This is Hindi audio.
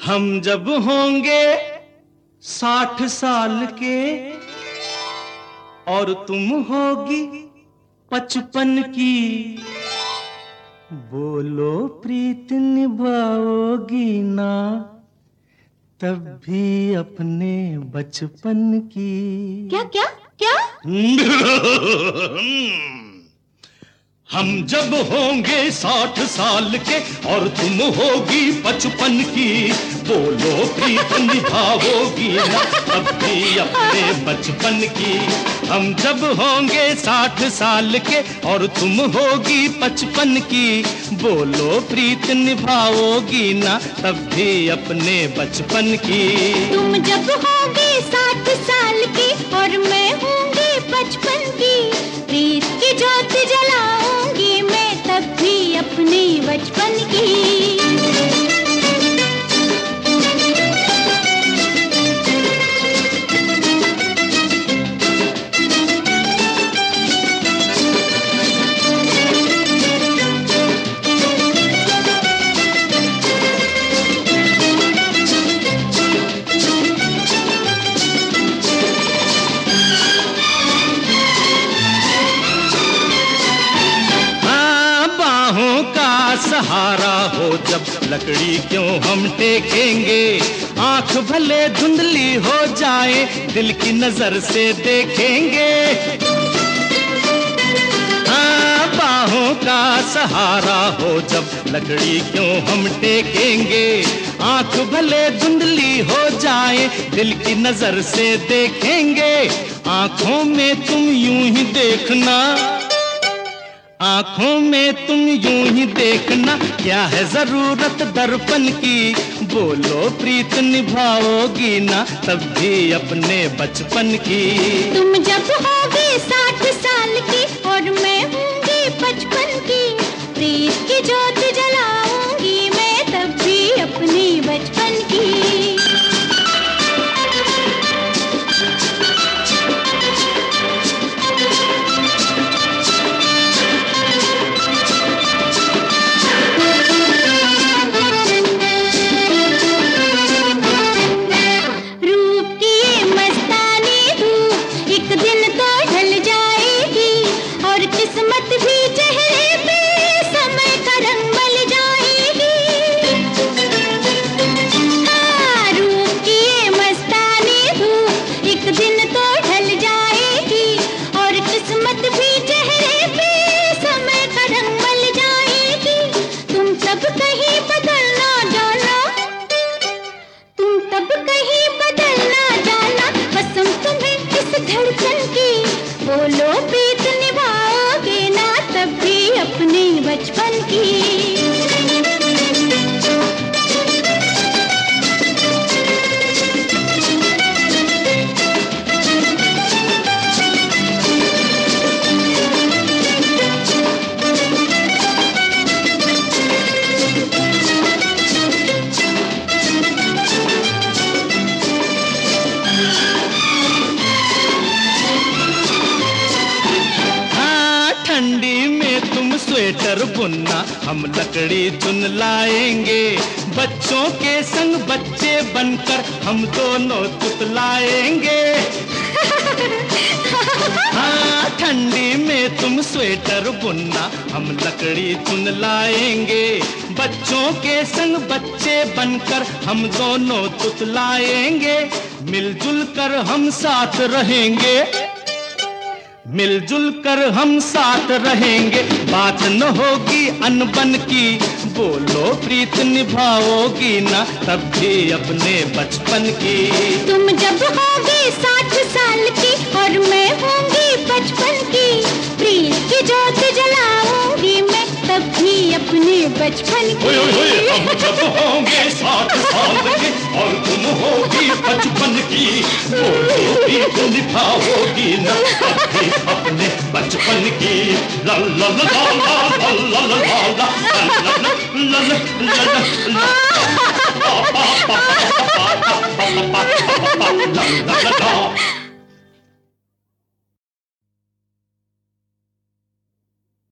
हम जब होंगे 60 साल के और तुम होगी 55 की, बोलो प्रीत निभाओगी ना तब भी अपने बचपन की। क्या क्या क्या? हम जब होंगे 60 साल के और तुम होगी 55 की, बोलो प्रीत निभाओगी ना तब भी अपने बचपन की। हम जब होंगे 60 साल के और तुम होगी 55 की, बोलो प्रीत निभाओगी ना तब भी अपने बचपन की। तुम जब होगे 60 साल की और मैं होंगी 55 की, प्रीत की ज्योत जलाऊंगी मैं तब भी अपने बचपन की। सहारा हो जब लकड़ी क्यों हम टेकेंगे, आंख भले धुंधली हो जाए दिल की नजर से देखेंगे। हाँ, बाहों का सहारा हो जब लकड़ी क्यों हम टेकेंगे, आंख भले धुंधली हो जाए दिल की नजर से देखेंगे। आंखों में तुम यूं ही देखना, आंखों में तुम यूं ही देखना, क्या है जरूरत दर्पण की, बोलो प्रीत निभाओगी ना तब भी अपने बचपन की। तुम जब होगे 60 साल की और मैं होंगी 55 की, प्रीत की ज्योत जलाऊंगी मैं तब भी अपने बचपन की। बोलो प्रीत निभाओगे ना तब भी अपने बचपन की। ठंडी में तुम स्वेटर बुनना हम लकड़ी चुन लाएंगे, बच्चों के संग बच्चे बनकर हम दोनों तुतलाएंगे। हाँ, ठंडी में तुम स्वेटर बुनना हम लकड़ी चुन लाएंगे, बच्चों के संग बच्चे बनकर हम दोनों तुतलाएंगे। मिलजुल कर हम साथ रहेंगे, मिलजुल कर हम साथ रहेंगे, बात न होगी अनबन की, बोलो प्रीत निभाओगी ना तब भी अपने बचपन की। तुम जब होगी 60 साल की और मैं होंगी 55 की, प्रीत की ज्योत जलाऊंगी मैं तब भी अपने बचपन की। हम जब होंगे 60 साल के और तुम होगी 55 की, बोलो प्रीत निभाओगी ना तब भी अपने बचपन की। ला ला ला ला ला ला ला ला ला ला ला ला ला।